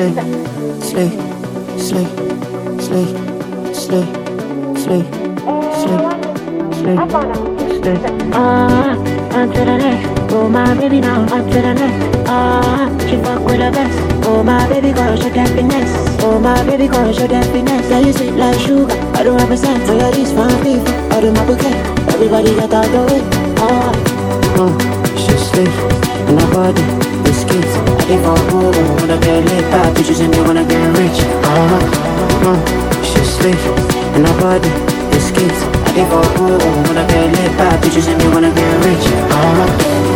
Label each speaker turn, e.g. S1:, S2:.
S1: slay, slay, slay, slay, slay, slay, slay, slay, on to the next. Oh my baby now, on to the next. She fuck with the best. Oh my baby girl, show that finesse. Oh my baby girl, show that finesse. Girl, you sweet like sugar. I don't represent for your this fine people. Out of my bouquet, everybody got out the way. She's slave, and her body is kids. I think for good, wanna get lit. Bad bitches and they wanna get rich. She's slave, and her body is kids. I think for good, wanna get lit. Bad bitches and they wanna get rich.